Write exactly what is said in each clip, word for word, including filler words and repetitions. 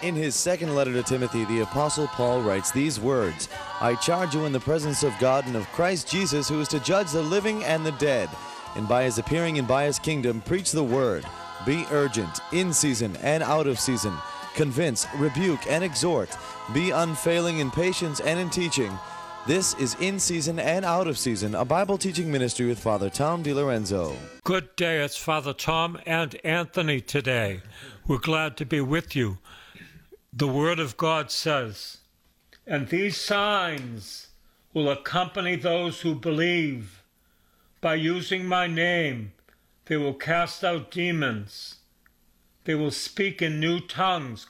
In his second letter to Timothy, the Apostle Paul writes these words, I charge you in the presence of God and of Christ Jesus, who is to judge the living and the dead, and by his appearing and by his kingdom, preach the word. Be urgent, in season and out of season. Convince, rebuke, and exhort. Be unfailing in patience and in teaching. This is In Season and Out of Season, a Bible teaching ministry with Father Tom DiLorenzo. Good day, it's Father Tom and Anthony today. We're glad to be with you. The Word of God says, and these signs will accompany those who believe. By using my name, they will cast out demons. They will speak in new tongues.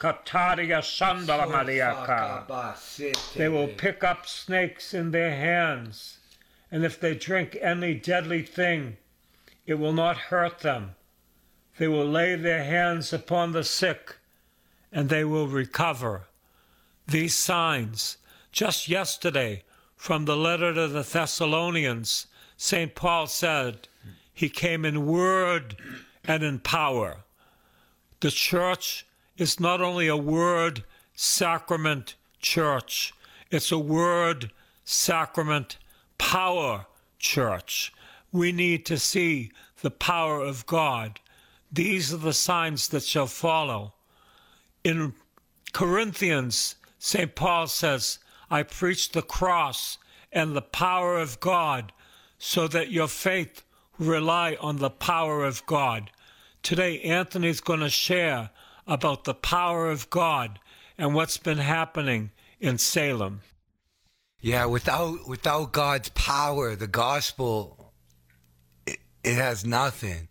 They will pick up snakes in their hands. And if they drink any deadly thing, it will not hurt them. They will lay their hands upon the sick, and they will recover. These signs, just yesterday, from the letter to the Thessalonians, Saint Paul said, he came in word and in power. The church is not only a word sacrament church, it's a word sacrament power church. We need to see the power of God. These are the signs that shall follow. In Corinthians, Saint Paul says, I preach the cross and the power of God so that your faith will rely on the power of God. Today, Anthony's going to share about the power of God and what's been happening in Salem. Yeah, without without God's power, the gospel, it, it has nothing.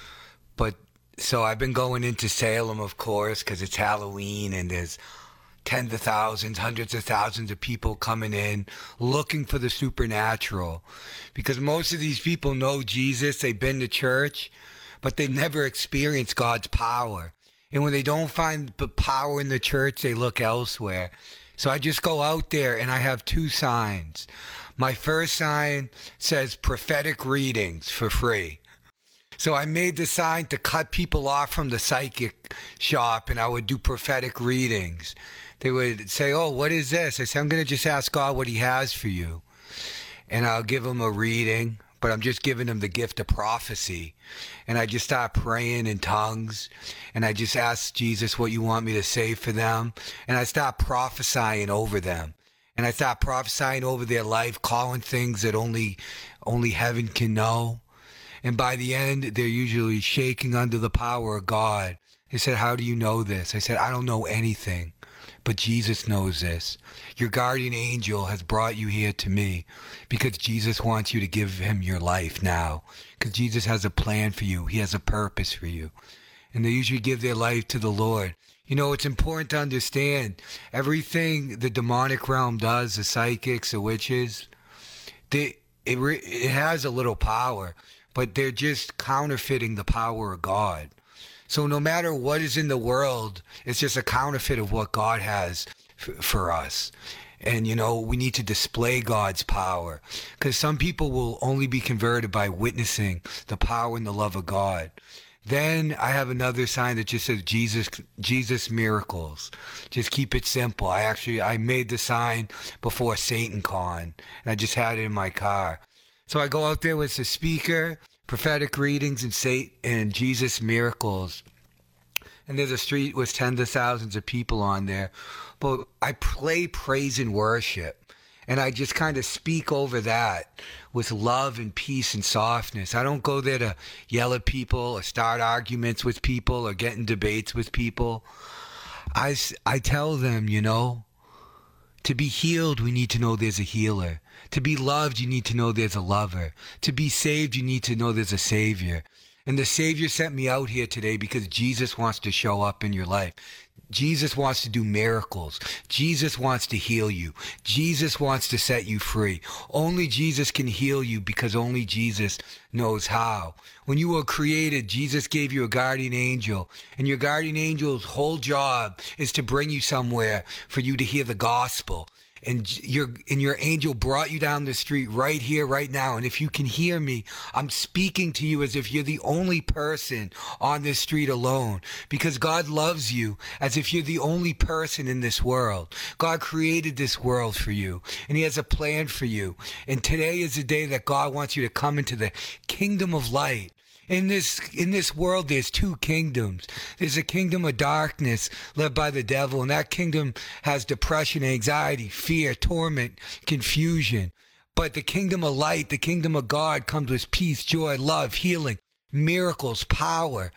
But so I've been going into Salem, of course, because it's Halloween and there's tens of thousands, hundreds of thousands of people coming in looking for the supernatural. Because most of these people know Jesus, they've been to church, but they've never experienced God's power. And when they don't find the power in the church, they look elsewhere. So I just go out there and I have two signs. My first sign says prophetic readings for free. So I made the sign to cut people off from the psychic shop, and I would do prophetic readings. They would say, oh, what is this? I said, I'm going to just ask God what he has for you. And I'll give them a reading, but I'm just giving them the gift of prophecy. And I just start praying in tongues, and I just ask Jesus what you want me to say for them. And I start prophesying over them. And I start prophesying over their life, calling things that only only heaven can know. And by the end, they're usually shaking under the power of God. They said, how do you know this? I said, I don't know anything, but Jesus knows this. Your guardian angel has brought you here to me because Jesus wants you to give him your life now, because Jesus has a plan for you. He has a purpose for you. And they usually give their life to the Lord. You know, it's important to understand everything the demonic realm does, the psychics, the witches, they, it, re- it has a little power, but they're just counterfeiting the power of God. So no matter what is in the world, it's just a counterfeit of what God has f- for us. And, you know, we need to display God's power, because some people will only be converted by witnessing the power and the love of God. Then I have another sign that just says Jesus, Jesus miracles. Just keep it simple. I actually, I made the sign before Satan Con, and I just had it in my car. So I go out there with the speaker, prophetic readings, and say, and Jesus miracles. And there's a street with tens of thousands of people on there. But I play praise and worship. And I just kind of speak over that with love and peace and softness. I don't go there to yell at people or start arguments with people or get in debates with people. I, I tell them, you know, to be healed, we need to know there's a healer. To be loved, you need to know there's a lover. To be saved, you need to know there's a savior. And the Savior sent me out here today because Jesus wants to show up in your life. Jesus wants to do miracles. Jesus wants to heal you. Jesus wants to set you free. Only Jesus can heal you because only Jesus knows how. When you were created, Jesus gave you a guardian angel, and your guardian angel's whole job is to bring you somewhere for you to hear the gospel. and your and your angel brought you down the street right here, right now. And if you can hear me, I'm speaking to you as if you're the only person on this street alone, because God loves you as if you're the only person in this world. God created this world for you, and he has a plan for you. And today is the day that God wants you to come into the kingdom of light. In this in this world, there's two kingdoms. There's a kingdom of darkness led by the devil, and that kingdom has depression, anxiety, fear, torment, confusion. But the kingdom of light, the kingdom of God, comes with peace, joy, love, healing, miracles, power.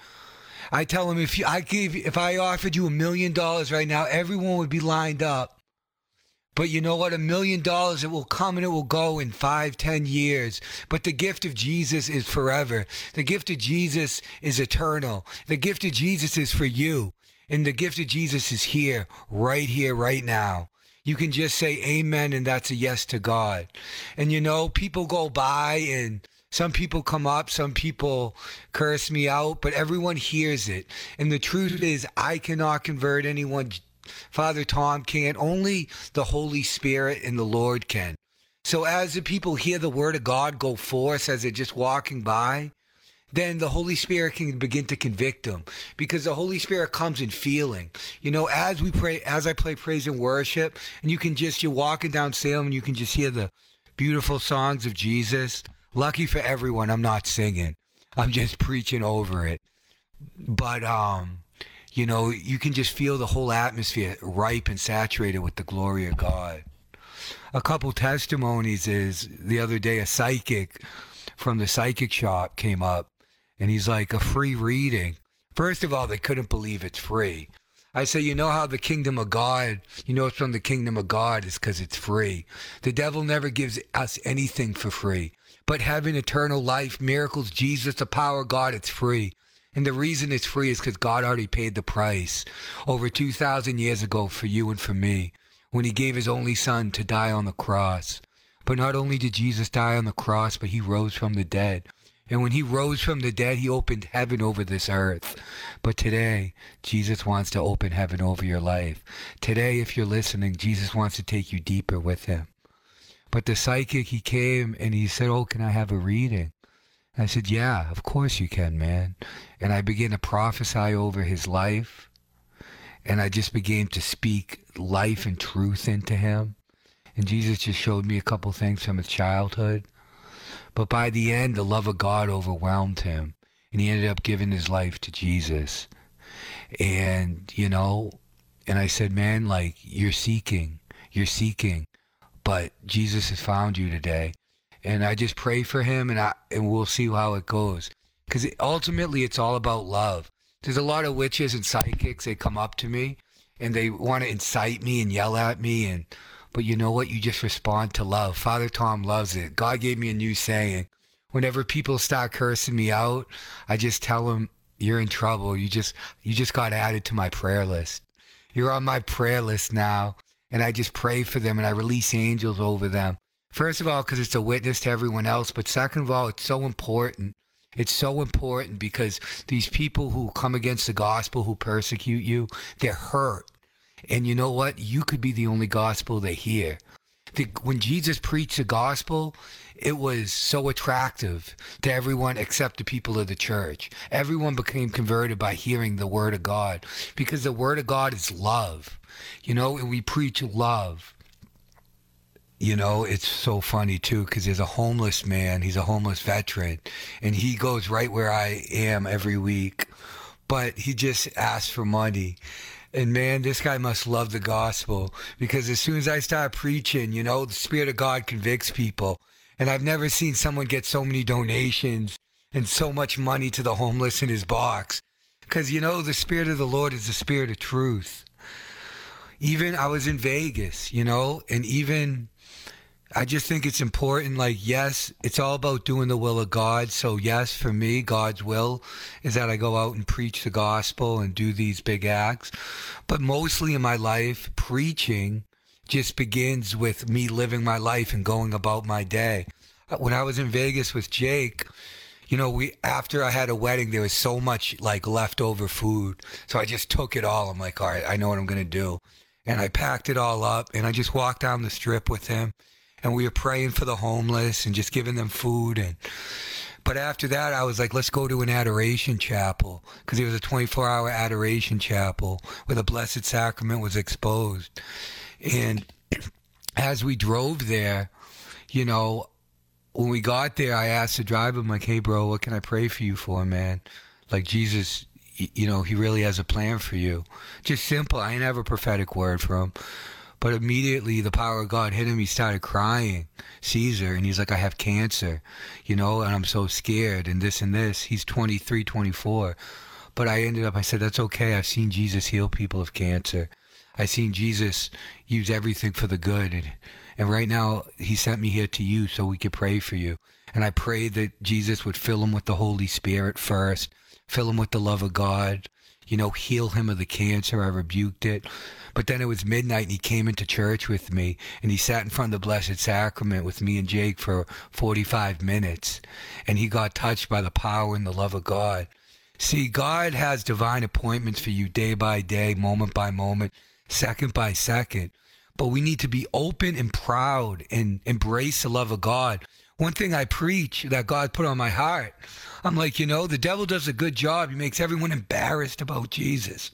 I tell him, if you, I gave, if I offered you a million dollars right now, everyone would be lined up. But you know what? A million dollars, it will come and it will go in five, ten years. But the gift of Jesus is forever. The gift of Jesus is eternal. The gift of Jesus is for you. And the gift of Jesus is here, right here, right now. You can just say amen, and that's a yes to God. And you know, people go by, and some people come up, some people curse me out, but everyone hears it. And the truth is, I cannot convert anyone. Father Tom can't. Only the Holy Spirit and the Lord can. So as the people hear the word of God go forth as they're just walking by, then the Holy Spirit can begin to convict them, because the Holy Spirit comes in feeling. You know, as we pray, as I play praise and worship, and you can just, you're walking down Salem and you can just hear the beautiful songs of Jesus. Lucky for everyone, I'm not singing. I'm just preaching over it. But, um... you know, you can just feel the whole atmosphere ripe and saturated with the glory of God. A couple testimonies is, the other day, a psychic from the psychic shop came up, and he's like, a free reading. First of all, they couldn't believe it's free. I say, you know how the kingdom of God, you know it's from the kingdom of God is because it's free. The devil never gives us anything for free. But heaven, eternal life, miracles, Jesus, the power of God, it's free. And the reason it's free is because God already paid the price over two thousand years ago for you and for me, when he gave his only son to die on the cross. But not only did Jesus die on the cross, but he rose from the dead. And when he rose from the dead, he opened heaven over this earth. But today, Jesus wants to open heaven over your life. Today, if you're listening, Jesus wants to take you deeper with him. But the psychic, he came and he said, oh, can I have a reading? I said, yeah, of course you can, man. And I began to prophesy over his life. And I just began to speak life and truth into him. And Jesus just showed me a couple things from his childhood. But by the end, the love of God overwhelmed him. And he ended up giving his life to Jesus. And, you know, and I said, man, like, you're seeking. You're seeking. But Jesus has found you today. And I just pray for him, and I and we'll see how it goes. Because it, ultimately, it's all about love. There's a lot of witches and psychics. They come up to me, and they want to incite me and yell at me. And but you know what? You just respond to love. Father Tom loves it. God gave me a new saying. Whenever people start cursing me out, I just tell them, you're in trouble. You just you just got added to my prayer list. You're on my prayer list now. And I just pray for them, and I release angels over them. First of all, because it's a witness to everyone else. But second of all, it's so important. It's so important because these people who come against the gospel, who persecute you, they're hurt. And you know what? You could be the only gospel they hear. The, when Jesus preached the gospel, it was so attractive to everyone except the people of the church. Everyone became converted by hearing the word of God, because the word of God is love. You know, and we preach love. You know, it's so funny, too, because there's a homeless man. He's a homeless veteran, and he goes right where I am every week. But he just asks for money. And, man, this guy must love the gospel, because as soon as I start preaching, you know, the Spirit of God convicts people. And I've never seen someone get so many donations and so much money to the homeless in his box. Because, you know, the Spirit of the Lord is the Spirit of truth. Even I was in Vegas, you know, and even... I just think it's important, like, yes, it's all about doing the will of God. So, yes, for me, God's will is that I go out and preach the gospel and do these big acts. But mostly in my life, preaching just begins with me living my life and going about my day. When I was in Vegas with Jake, you know, we after I had a wedding, there was so much, like, leftover food. So I just took it all. I'm like, all right, I know what I'm going to do. And I packed it all up, and I just walked down the strip with him, and we were praying for the homeless and just giving them food. And but after that, I was like, let's go to an adoration chapel, because it was a twenty-four hour adoration chapel where the Blessed Sacrament was exposed. And as we drove there, you know, when we got there, I asked the driver, I'm like, hey, bro, what can I pray for you for, man? Like, Jesus, you know, he really has a plan for you. Just simple. I didn't have a prophetic word for him. But immediately the power of God hit him. He started crying, Caesar, and he's like, I have cancer, you know, and I'm so scared and this and this. He's twenty-three, twenty-four. But I ended up, I said, that's okay. I've seen Jesus heal people of cancer. I've seen Jesus use everything for the good. And, and right now he sent me here to you so we could pray for you. And I prayed that Jesus would fill him with the Holy Spirit first, fill him with the love of God, you know, heal him of the cancer. I rebuked it. But then it was midnight and he came into church with me and he sat in front of the Blessed Sacrament with me and Jake for forty-five minutes. And he got touched by the power and the love of God. See, God has divine appointments for you day by day, moment by moment, second by second. But we need to be open and proud and embrace the love of God. One thing I preach that God put on my heart, I'm like, you know, the devil does a good job. He makes everyone embarrassed about Jesus.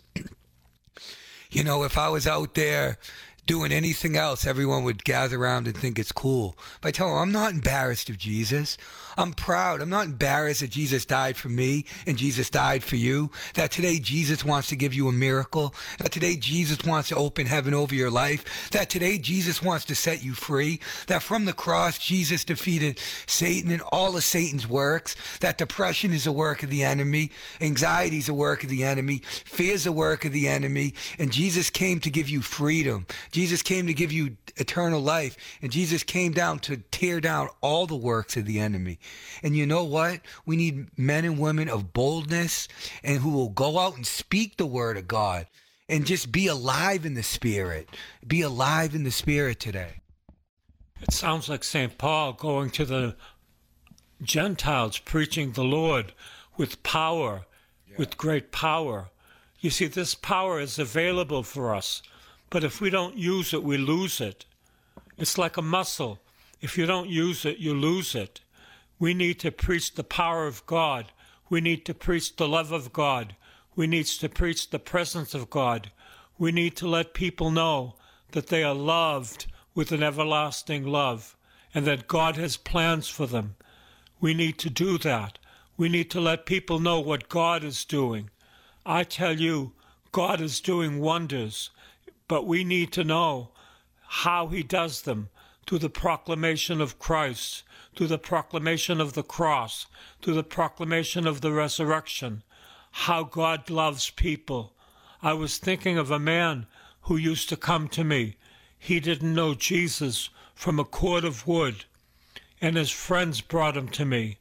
You know, if I was out there doing anything else, everyone would gather around and think it's cool. But I tell them, I'm not embarrassed of Jesus. I'm proud. I'm not embarrassed that Jesus died for me and Jesus died for you. That today Jesus wants to give you a miracle. That today Jesus wants to open heaven over your life. That today Jesus wants to set you free. That from the cross, Jesus defeated Satan and all of Satan's works. That depression is a work of the enemy. Anxiety is a work of the enemy. Fear is a work of the enemy. And Jesus came to give you freedom. Jesus came to give you eternal life. And Jesus came down to tear down all the works of the enemy. And you know what? We need men and women of boldness and who will go out and speak the word of God and just be alive in the Spirit. Be alive in the Spirit today. It sounds like Saint Paul going to the Gentiles, preaching the Lord with power, yeah. with great power. You see, this power is available for us, but if we don't use it, we lose it. It's like a muscle. If you don't use it, you lose it. We need to preach the power of God. We need to preach the love of God. We need to preach the presence of God. We need to let people know that they are loved with an everlasting love and that God has plans for them. We need to do that. We need to let people know what God is doing. I tell you, God is doing wonders, but we need to know how he does them through the proclamation of Christ, through the proclamation of the cross, through the proclamation of the resurrection, how God loves people. I was thinking of a man who used to come to me. He didn't know Jesus from a cord of wood, and his friends brought him to me.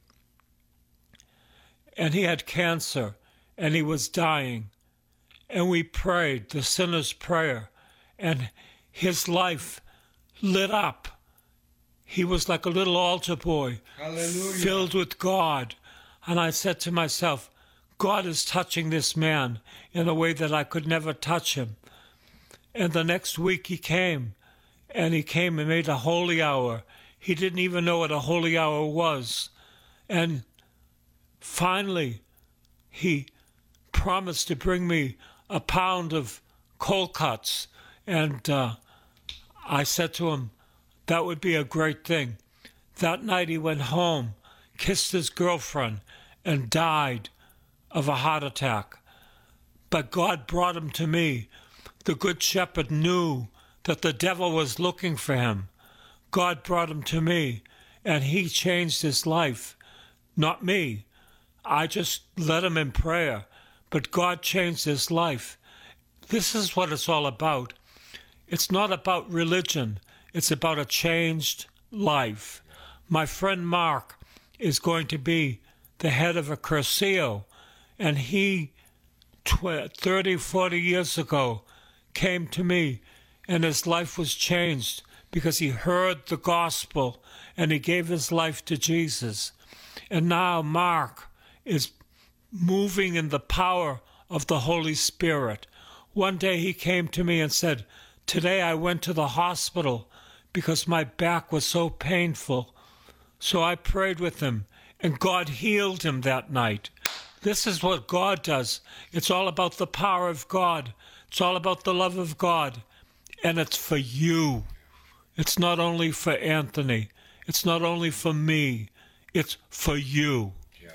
And he had cancer, and he was dying. And we prayed the sinner's prayer, and his life lit up. He was like a little altar boy, Hallelujah. Filled with God. And I said to myself, God is touching this man in a way that I could never touch him. And the next week he came, and he came and made a holy hour. He didn't even know what a holy hour was. And finally, he promised to bring me a pound of cold cuts. And uh, I said to him, that would be a great thing. That night he went home, kissed his girlfriend, and died of a heart attack. But God brought him to me. The Good Shepherd knew that the devil was looking for him. God brought him to me, and he changed his life. Not me. I just led him in prayer, but God changed his life. This is what it's all about. It's not about religion. It's about a changed life. My friend Mark is going to be the head of a Cursillo, and he, thirty, forty years ago, came to me, and his life was changed because he heard the gospel, and he gave his life to Jesus. And now Mark is moving in the power of the Holy Spirit. One day he came to me and said, Today I went to the hospital because my back was so painful. So I prayed with him, and God healed him that night. This is what God does. It's all about the power of God. It's all about the love of God. And it's for you. It's not only for Anthony. It's not only for me. It's for you.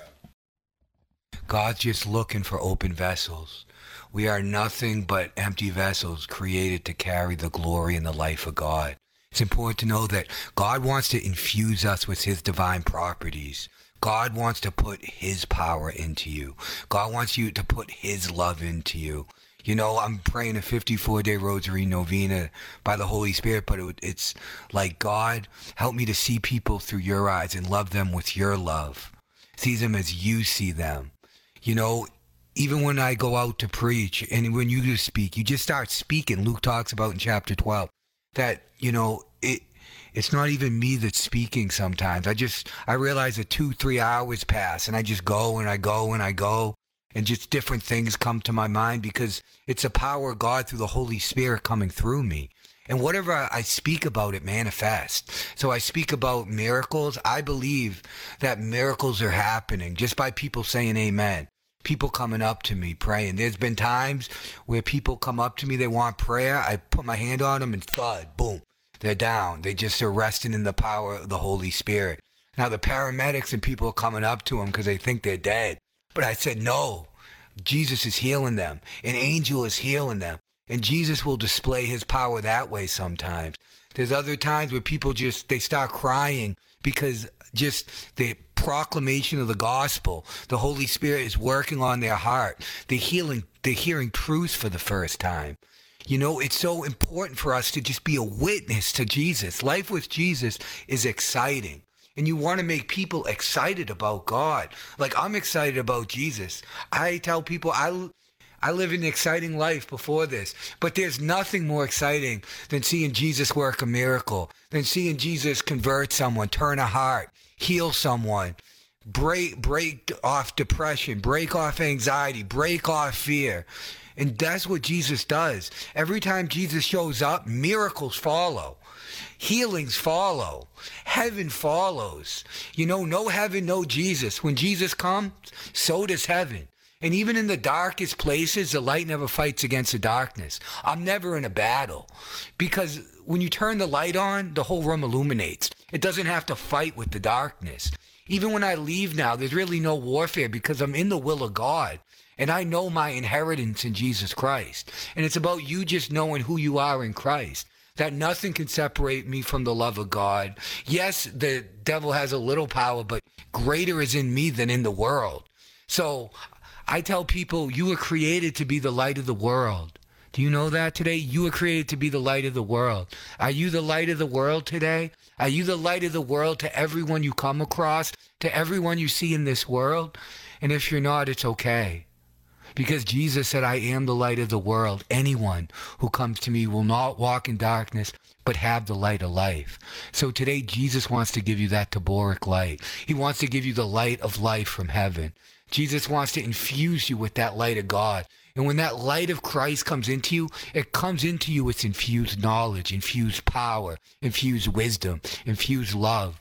God's just looking for open vessels. We are nothing but empty vessels created to carry the glory and the life of God. It's important to know that God wants to infuse us with his divine properties. God wants to put his power into you. God wants you to put his love into you. You know, I'm praying a fifty-four day rosary novena by the Holy Spirit, but it, it's like, God, help me to see people through your eyes and love them with your love. See them as you see them. You know, even when I go out to preach and when you just speak, you just start speaking. Luke talks about in chapter twelve that, you know, it it's not even me that's speaking sometimes. I just, I realize that two, three hours pass and I just go and I go and I go and just different things come to my mind because it's the power of God through the Holy Spirit coming through me. And whatever I speak about, it manifests. So I speak about miracles. I believe that miracles are happening just by people saying amen. People coming up to me praying. There's been times where people come up to me, they want prayer. I put my hand on them and thud, boom, they're down. They just are resting in the power of the Holy Spirit. Now the paramedics and people are coming up to them because they think they're dead. But I said, no, Jesus is healing them. An angel is healing them. And Jesus will display his power that way sometimes. There's other times where people just, they start crying because just the proclamation of the gospel, the Holy Spirit is working on their heart. They're healing, they're hearing truth for the first time. You know, it's so important for us to just be a witness to Jesus. Life with Jesus is exciting. And you want to make people excited about God. Like, I'm excited about Jesus. I tell people I I live an exciting life before this, but there's nothing more exciting than seeing Jesus work a miracle, than seeing Jesus convert someone, turn a heart, heal someone, break break off depression, break off anxiety, break off fear. And that's what Jesus does. Every time Jesus shows up, miracles follow. Healings follow. Heaven follows. You know, no heaven, no Jesus. When Jesus comes, so does heaven. And even in the darkest places, the light never fights against the darkness. I'm never in a battle. Because when you turn the light on, the whole room illuminates. It doesn't have to fight with the darkness. Even when I leave now, there's really no warfare because I'm in the will of God. And I know my inheritance in Jesus Christ. And it's about you just knowing who you are in Christ. That nothing can separate me from the love of God. Yes, the devil has a little power, but greater is in me than in the world. So I tell people, you were created to be the light of the world. Do you know that today? You were created to be the light of the world. Are you the light of the world today? Are you the light of the world to everyone you come across, to everyone you see in this world? And if you're not, it's okay. Because Jesus said, I am the light of the world. Anyone who comes to me will not walk in darkness, but have the light of life. So today, Jesus wants to give you that Taboric light. He wants to give you the light of life from heaven. Jesus wants to infuse you with that light of God. And when that light of Christ comes into you, it comes into you with infused knowledge, infused power, infused wisdom, infused love.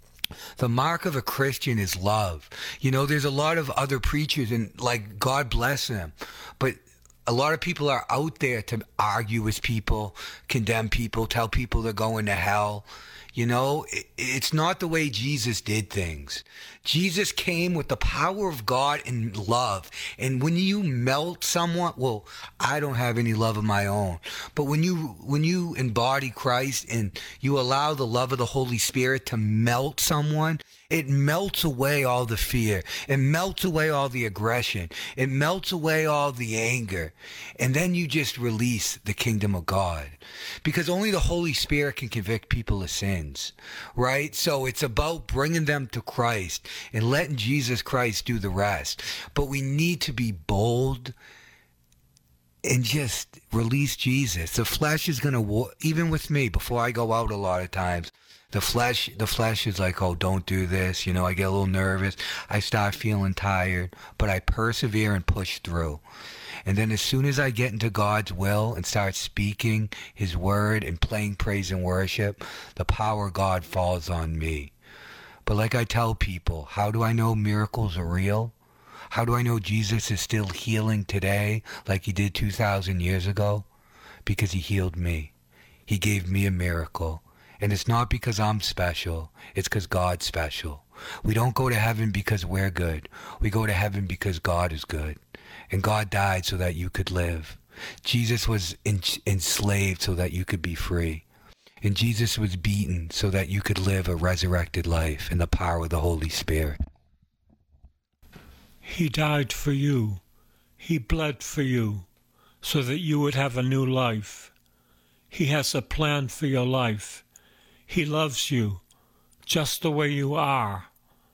The mark of a Christian is love. You know, there's a lot of other preachers, and like, God bless them, but a lot of people are out there to argue with people, condemn people, tell people they're going to hell. You know, it's not the way Jesus did things. Jesus came with the power of God and love. And when you melt someone, well, I don't have any love of my own. But when you when you embody Christ and you allow the love of the Holy Spirit to melt someone, it melts away all the fear. It melts away all the aggression. It melts away all the anger. And then you just release the kingdom of God. Because only the Holy Spirit can convict people of sins, right? So it's about bringing them to Christ and letting Jesus Christ do the rest. But we need to be bold and just release Jesus. The flesh is going to, even with me, before I go out a lot of times, The flesh, the flesh is like, oh, don't do this. You know, I get a little nervous. I start feeling tired, but I persevere and push through. And then as soon as I get into God's will and start speaking his word and playing praise and worship, the power of God falls on me. But like I tell people, how do I know miracles are real? How do I know Jesus is still healing today like he did two thousand years ago? Because he healed me. He gave me a miracle. And it's not because I'm special. It's because God's special. We don't go to heaven because we're good. We go to heaven because God is good. And God died so that you could live. Jesus was en- enslaved so that you could be free. And Jesus was beaten so that you could live a resurrected life in the power of the Holy Spirit. He died for you. He bled for you so that you would have a new life. He has a plan for your life. He loves you just the way you are.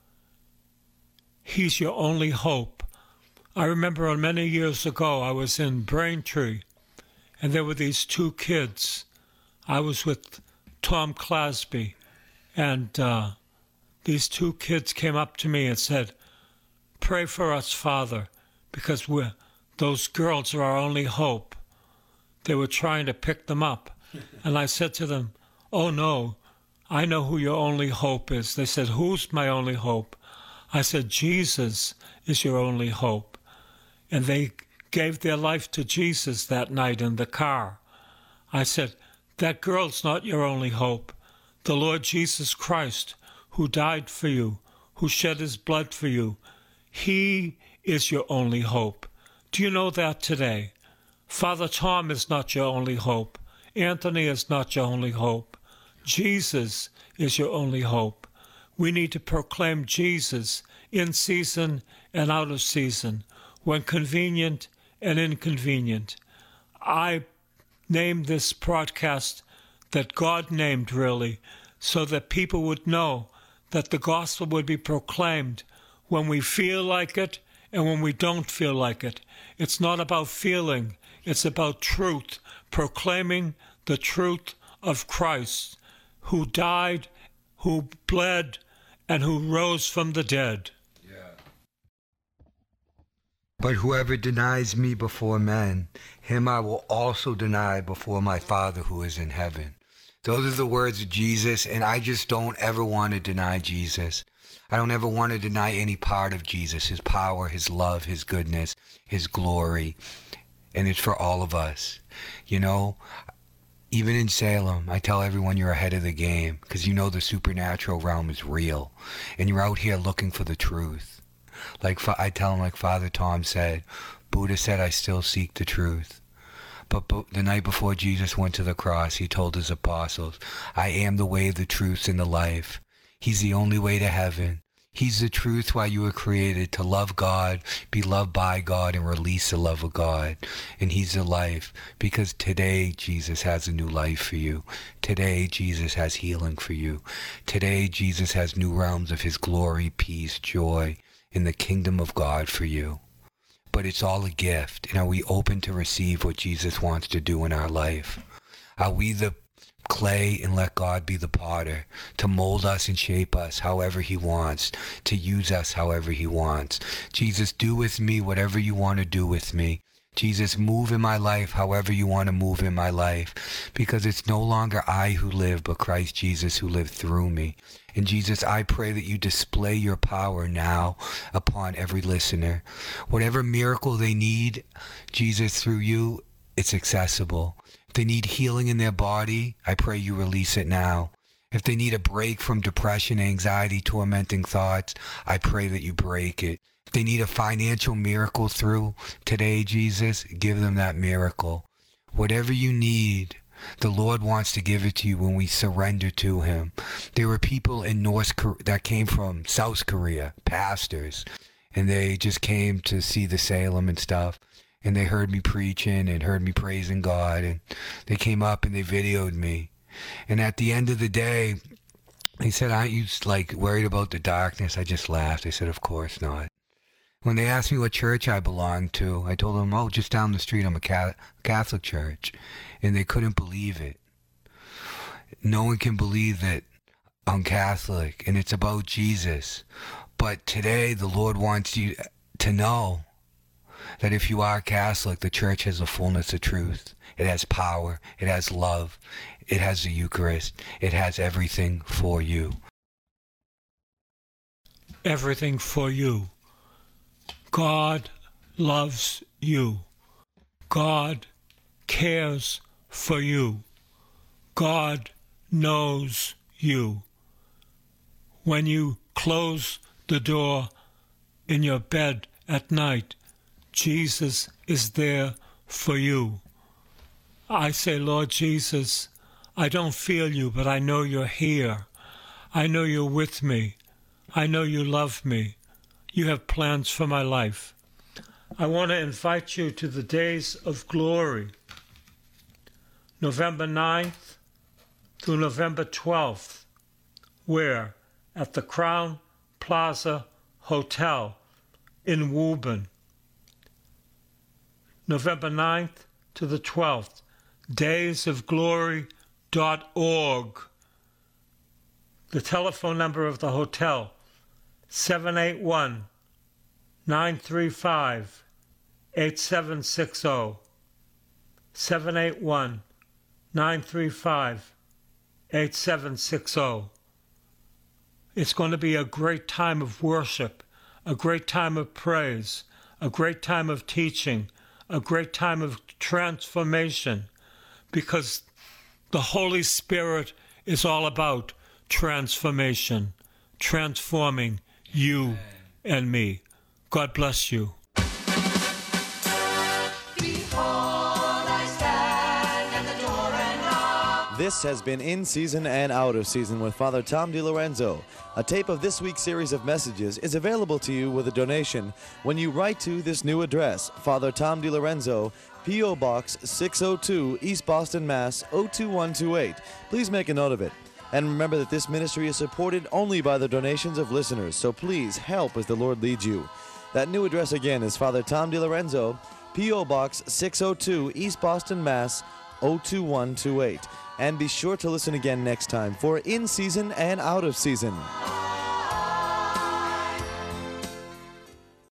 He's your only hope. I remember many years ago I was in Braintree and there were these two kids. I was with Tom Clasby, and uh, these two kids came up to me and said, "Pray for us, Father, because we're, those girls are our only hope." They were trying to pick them up. And I said to them, "Oh, no, I know who your only hope is." They said, "Who's my only hope?" I said, "Jesus is your only hope." And they gave their life to Jesus that night in the car. I said, "That girl's not your only hope. The Lord Jesus Christ, who died for you, who shed his blood for you, he is your only hope." Do you know that today? Father Tom is not your only hope. Anthony is not your only hope. Jesus is your only hope. We need to proclaim Jesus in season and out of season, when convenient and inconvenient. I named this broadcast that God named, really, so that people would know that the gospel would be proclaimed when we feel like it and when we don't feel like it. It's not about feeling, it's about truth, proclaiming the truth of Christ, who died, who bled, and who rose from the dead. But whoever denies me before men, him I will also deny before my Father who is in heaven. Those are the words of Jesus, and I just don't ever want to deny Jesus. I don't ever want to deny any part of Jesus, his power, his love, his goodness, his glory. And it's for all of us. You know, even in Salem, I tell everyone you're ahead of the game because you know the supernatural realm is real. And you're out here looking for the truth. Like I tell him, like Father Tom said, Buddha said, "I still seek the truth." But, but the night before Jesus went to the cross, he told his apostles, "I am the way, the truth, and the life." He's the only way to heaven. He's the truth why you were created, to love God, be loved by God, and release the love of God. And he's the life, because today Jesus has a new life for you. Today Jesus has healing for you. Today Jesus has new realms of his glory, peace, joy, in the kingdom of God for you. But it's all a gift. And are we open to receive what Jesus wants to do in our life? Are we the clay and let God be the potter, to mold us and shape us however he wants, to use us however he wants? Jesus, do with me whatever you want to do with me. Jesus, move in my life however you want to move in my life, because it's no longer I who live, but Christ Jesus who lived through me. And Jesus, I pray that you display your power now upon every listener. Whatever miracle they need, Jesus, through you, it's accessible. If they need healing in their body, I pray you release it now. If they need a break from depression, anxiety, tormenting thoughts, I pray that you break it. If they need a financial miracle through today, Jesus, give them that miracle. Whatever you need, the Lord wants to give it to you when we surrender to him. There were people in North Korea that came from South Korea, pastors, and they just came to see the Salem and stuff. And they heard me preaching and heard me praising God. And they came up and they videoed me. And at the end of the day, they said, "Aren't you like worried about the darkness?" I just laughed. I said, "Of course not." When they asked me what church I belonged to, I told them, "Oh, just down the street, I'm a Catholic church." And they couldn't believe it. No one can believe that I'm Catholic, and it's about Jesus. But today, the Lord wants you to know that if you are Catholic, the church has a fullness of truth. It has power. It has love. It has the Eucharist. It has everything for you. Everything for you. God loves you. God cares for you. God knows you. When you close the door in your bed at night, Jesus is there for you. I say, Lord Jesus, I don't feel you, but I know you're here. I know you're with me. I know you love me. You have plans for my life. I want to invite you to the Days of Glory, November ninth through November twelfth, where at the Crown Plaza Hotel in Woburn. November ninth to the twelfth, days of glory dot org. The telephone number of the hotel, seven eight one, nine three five, eight seven six zero. seven eight one, nine three five, eight seven six zero. It's going to be a great time of worship, a great time of praise, a great time of teaching, a great time of transformation, because the Holy Spirit is all about transformation, transforming you and me. God bless you. This has been In Season and Out of Season with Father Tom DiLorenzo. A tape of this week's series of messages is available to you with a donation when you write to this new address, Father Tom DiLorenzo, P O. Box six oh two, East Boston, Mass. oh two one two eight. Please make a note of it. And remember that this ministry is supported only by the donations of listeners, so please help as the Lord leads you. That new address again is Father Tom DiLorenzo, P O. Box six oh two, East Boston, Mass. oh two one two eight. And be sure to listen again next time for In Season and Out of Season.